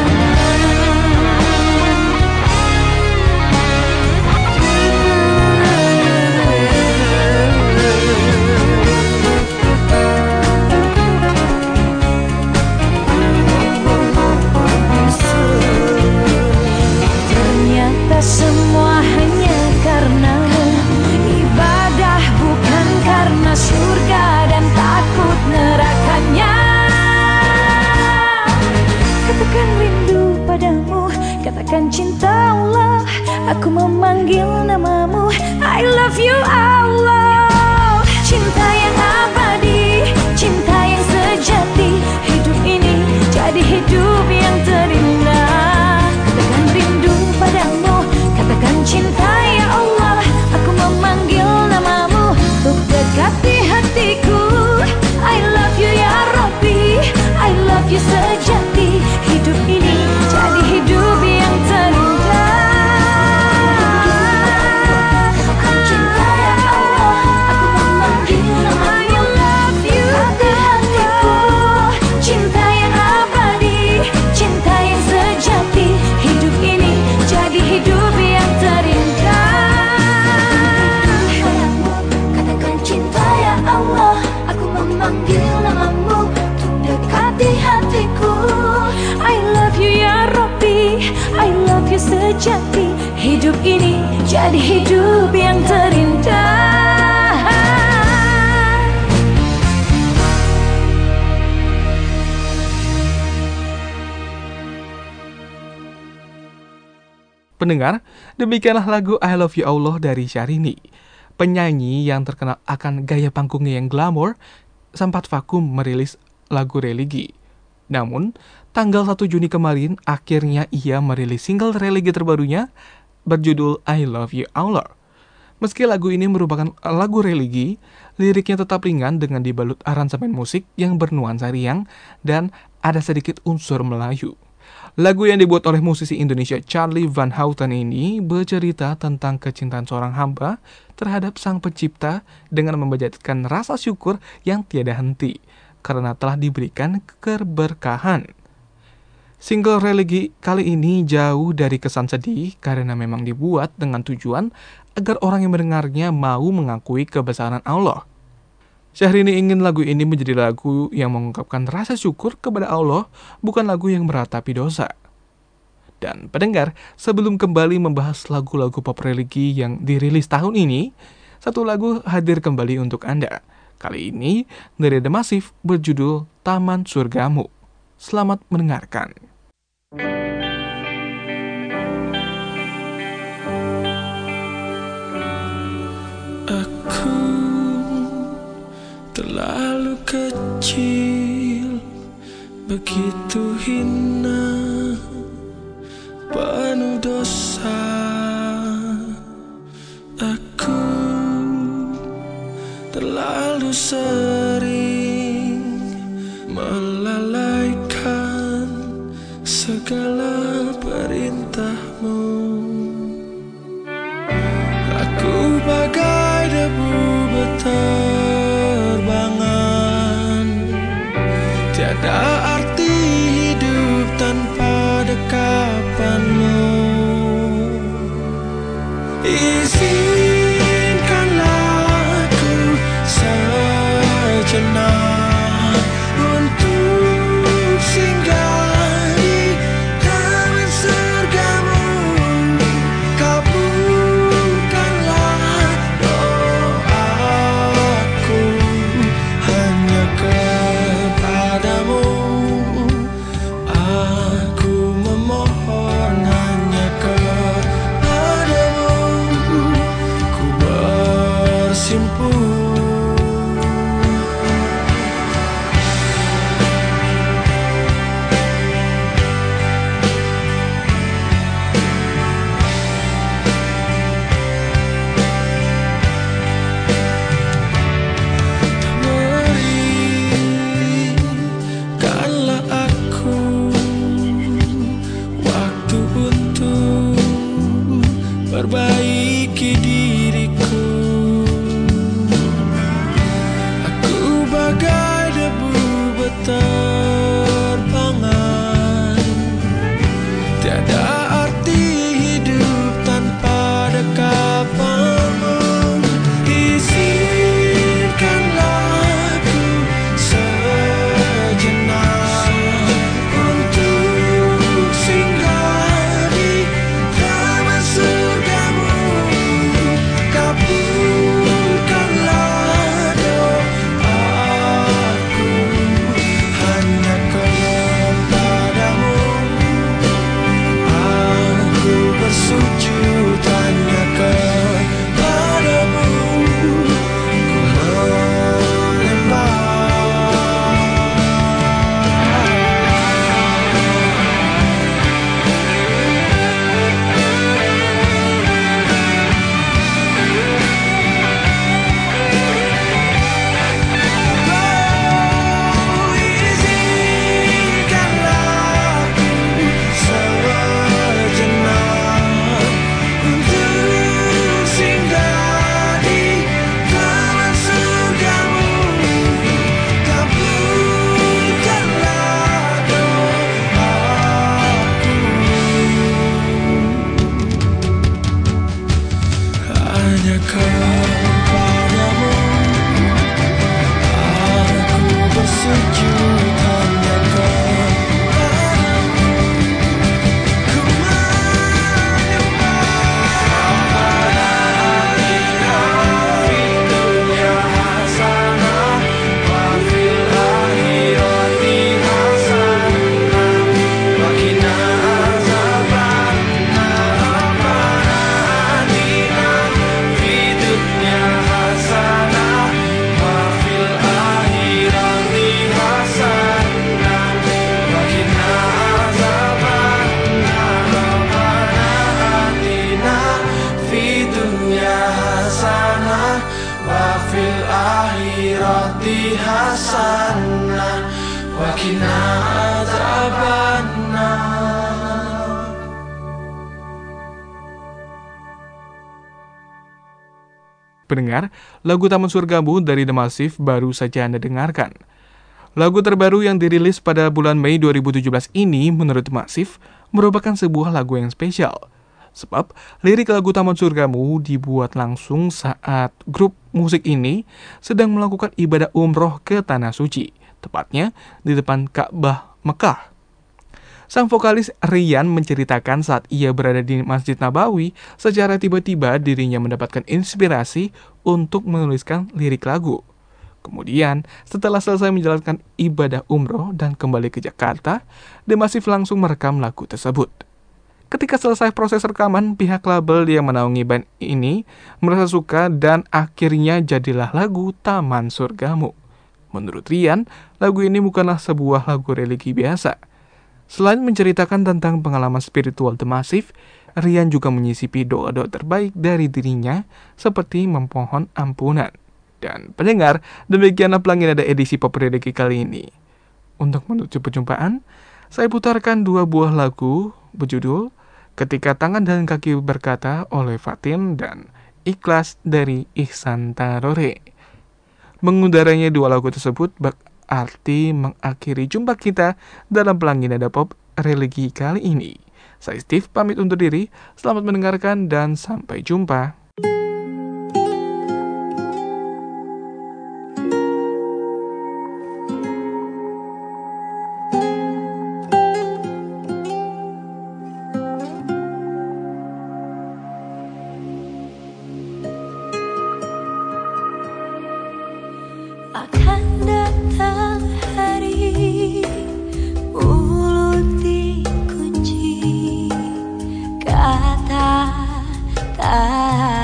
Ternyata semua hanya karenamu, ibadah bukan karena surga dan takut nerakanya. Katakan rindu padamu, katakan cinta Allah, aku memanggil namamu. I love you Allah. Cinta yang abadi, cinta yang sejati, hidup ini jadi hidup yang terindah. Katakan rindu padamu, katakan cinta ya Allah, aku memanggil namamu untuk dekati hatiku. I love you ya Rabbi, I love you sejati, hidup ini jadi hidup yang terindah. Katakan cinta ya Allah, aku memanggil namamu. I love you hati hatiku, cinta yang abadi, cinta yang sejati, hidup ini jadi hidup yang terindah. Katakan cinta ya Allah, aku memanggil namamu untuk dekati hatiku. I love you ya Rabbi, I love you sejati, hidup ini jadi hidup yang terindah. Pendengar, demikianlah lagu I Love You Allah dari Syahrini. Penyanyi yang terkenal akan gaya panggungnya yang glamor sempat vakum merilis lagu religi. Namun, tanggal satu Juni kemarin, akhirnya ia merilis single religi terbarunya berjudul I Love You Allah. Meski lagu ini merupakan lagu religi, liriknya tetap ringan dengan dibalut aransemen musik yang bernuansa riang dan ada sedikit unsur Melayu. Lagu yang dibuat oleh musisi Indonesia Charlie Van Houten ini bercerita tentang kecintaan seorang hamba terhadap Sang Pencipta dengan membajatkan rasa syukur yang tiada henti karena telah diberikan keberkahan. Single religi kali ini jauh dari kesan sedih karena memang dibuat dengan tujuan agar orang yang mendengarnya mau mengakui kebesaran Allah. Syahrini ingin lagu ini menjadi lagu yang mengungkapkan rasa syukur kepada Allah, bukan lagu yang meratapi dosa. Dan pendengar, sebelum kembali membahas lagu-lagu pop religi yang dirilis tahun ini, satu lagu hadir kembali untuk Anda. Kali ini dari The Massive berjudul Taman Surgamu. Selamat mendengarkan. Aku terlalu kecil, begitu hina, penuh dosa. Aku terlalu sering melalaikan segala perintah-Mu. Aku bagai debu berterbangan, tiada arti hidup tanpa dekapan-Mu. Izinkanlah aku sejenak untuk singgah di taman surga-Mu. Kabulkanlah doaku hanya kepadamu. Aku memohon hanya kepadamu. Inna azabanna. Pendengar, lagu Taman Surgamu dari The Massive baru saja Anda dengarkan. Lagu terbaru yang dirilis pada bulan Mei dua ribu tujuh belas ini menurut The Massive merupakan sebuah lagu yang spesial. Sebab lirik lagu Taman Surgamu dibuat langsung saat grup musik ini sedang melakukan ibadah umroh ke Tanah Suci, tepatnya di depan Ka'bah Mekah. Sang vokalis Rian menceritakan saat ia berada di Masjid Nabawi, secara tiba-tiba dirinya mendapatkan inspirasi untuk menuliskan lirik lagu. Kemudian, setelah selesai menjalankan ibadah umroh dan kembali ke Jakarta, The Massive langsung merekam lagu tersebut. Ketika selesai proses rekaman, pihak label yang menaungi band ini merasa suka dan akhirnya jadilah lagu Taman Surgamu. Menurut Rian, lagu ini bukanlah sebuah lagu religi biasa. Selain menceritakan tentang pengalaman spiritual The Massive, Rian juga menyisipi doa-doa terbaik dari dirinya seperti memohon ampunan. Dan pendengar, demikianlah Pelangi Nada edisi Pop Religi kali ini. Untuk menuju perjumpaan, saya putarkan dua buah lagu berjudul Ketika Tangan dan Kaki Berkata oleh Fatin dan Ikhlas dari Ihsan Tarore. Mengudaranya dua lagu tersebut berarti mengakhiri jumpa kita dalam Pelangi Nada Pop Religi kali ini. Saya Steve pamit undur diri, selamat mendengarkan dan sampai jumpa. Akan datang hari mulut dikunci, kata tak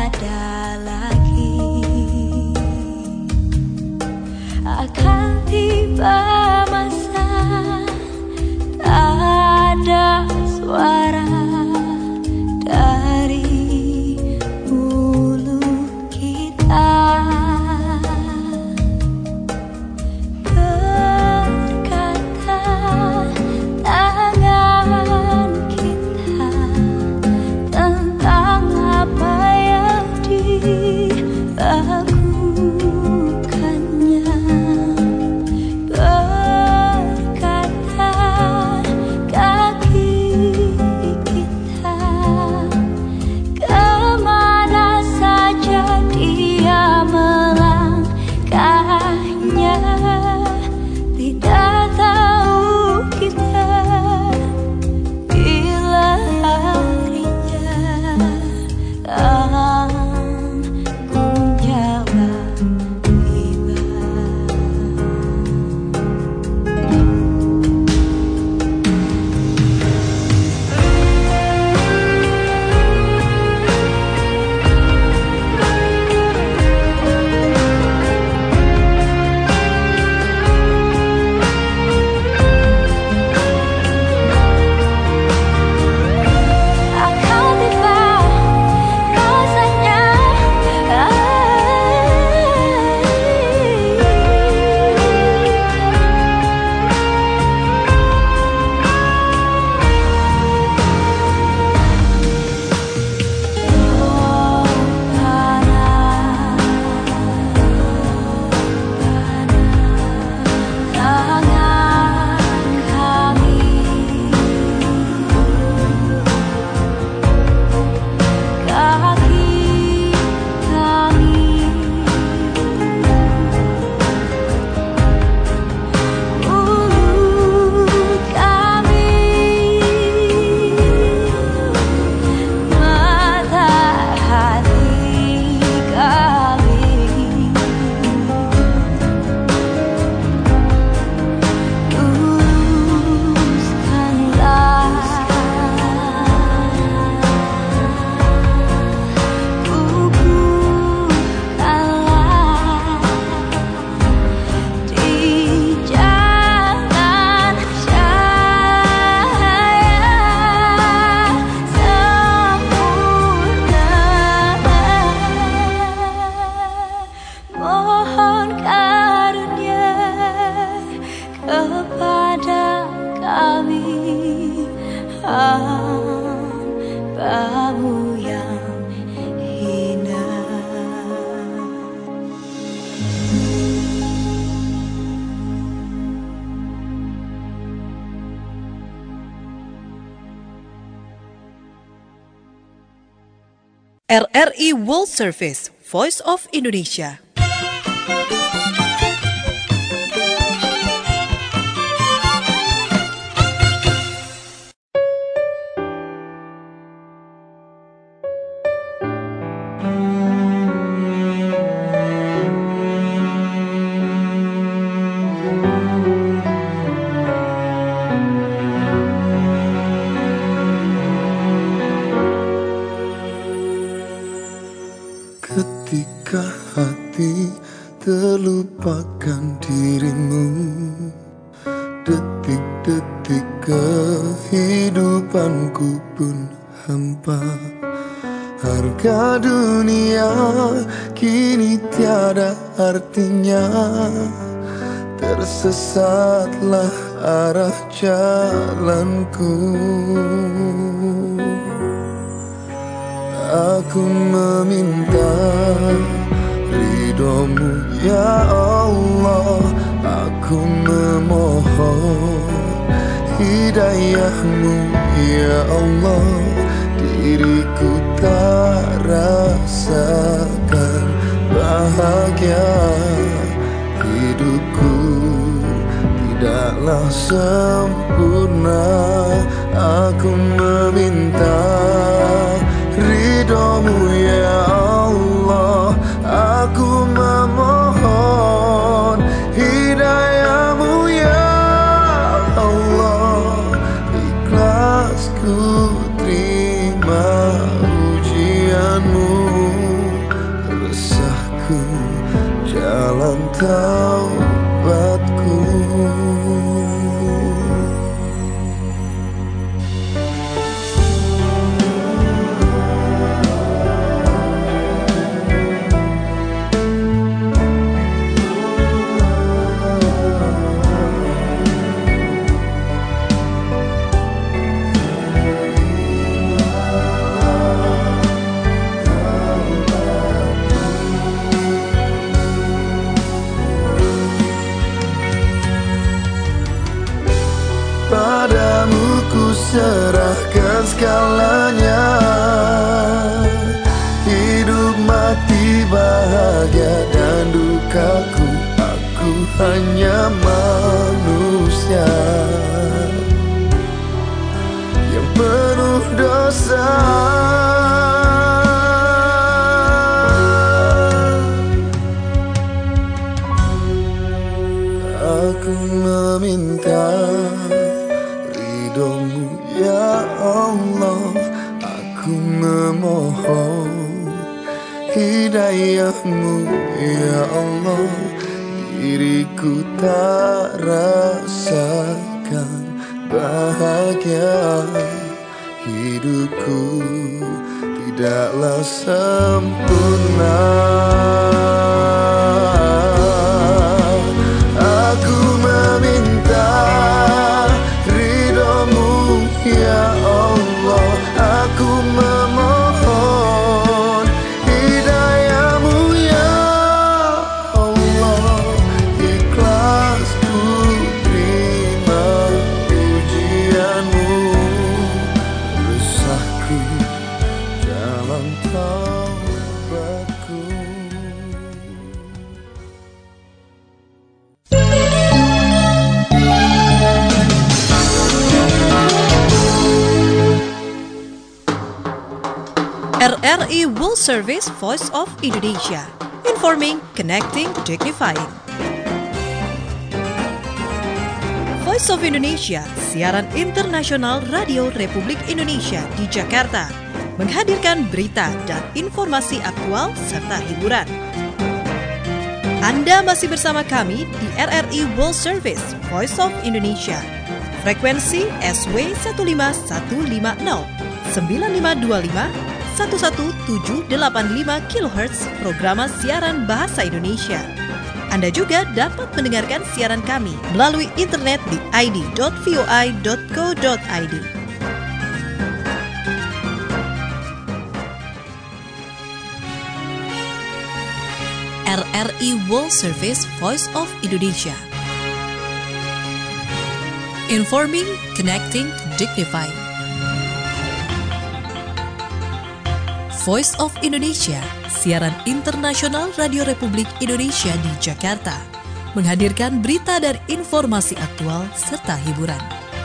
R R I World Service, Voice of Indonesia. Ketika hati terlupakan dirimu, detik-detik kehidupanku pun hampa. Harga dunia kini tiada artinya, tersesatlah arah jalanku. Aku meminta ridhomu ya Allah, aku memohon hidayahmu ya Allah. Diriku tak rasakan bahagia, hidupku tidaklah sempurna. Aku meminta ridhomu ya Allah, aku memohon hidayahmu ya Allah. Ikhlas ku terima ujianmu, resahku jalan taubatku. Padamu ku serahkan segalanya, hidup mati bahagia dan dukaku. Aku hanya manusia yang penuh dosa. Aku meminta ridhomu ya Allah, aku memohon hidayahmu ya Allah. Diriku tak rasakan bahagia, hidupku tidaklah sempurna. Aku meminta ridhomu ya Allah, aku memohon hidayahmu ya Allah. Ikhlas ku terima ujianmu, resahku jalan taubatku. R R I World Service, Voice of Indonesia. Informing, connecting, dignifying. Voice of Indonesia, siaran internasional Radio Republik Indonesia di Jakarta, menghadirkan berita dan informasi aktual serta hiburan. Anda masih bersama kami di R R I World Service, Voice of Indonesia. Frekuensi S W satu lima satu lima nol sembilan lima dua lima satu satu tujuh delapan lima kilohertz programa siaran bahasa Indonesia. Anda juga dapat mendengarkan siaran kami melalui internet di i d dot voi dot co dot i d. R R I World Service, Voice of Indonesia. Informing, connecting, dignifying. Voice of Indonesia, siaran internasional Radio Republik Indonesia di Jakarta, menghadirkan berita dan informasi aktual serta hiburan.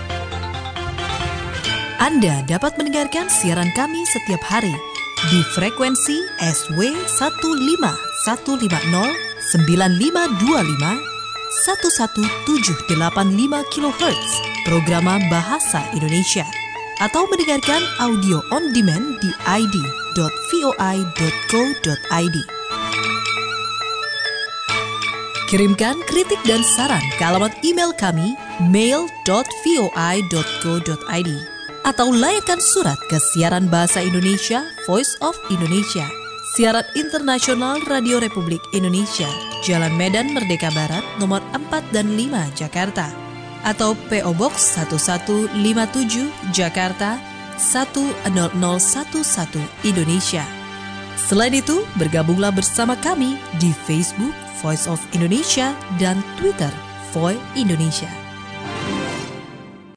Anda dapat mendengarkan siaran kami setiap hari di frekuensi S W satu lima satu lima nol sembilan lima dua lima satu satu tujuh delapan lima kilohertz programa Bahasa Indonesia, atau mendengarkan audio on demand di i d dot voi dot co dot i d. Kirimkan kritik dan saran ke alamat email kami mail dot voi dot co dot i d atau layakkan surat ke siaran Bahasa Indonesia Voice of Indonesia, siaran internasional Radio Republik Indonesia, Jalan Medan Merdeka Barat nomor empat dan lima Jakarta, atau P O Box satu satu lima tujuh Jakarta satu nol nol satu satu Indonesia. Selain itu, bergabunglah bersama kami di Facebook Voice of Indonesia dan Twitter Voi Indonesia.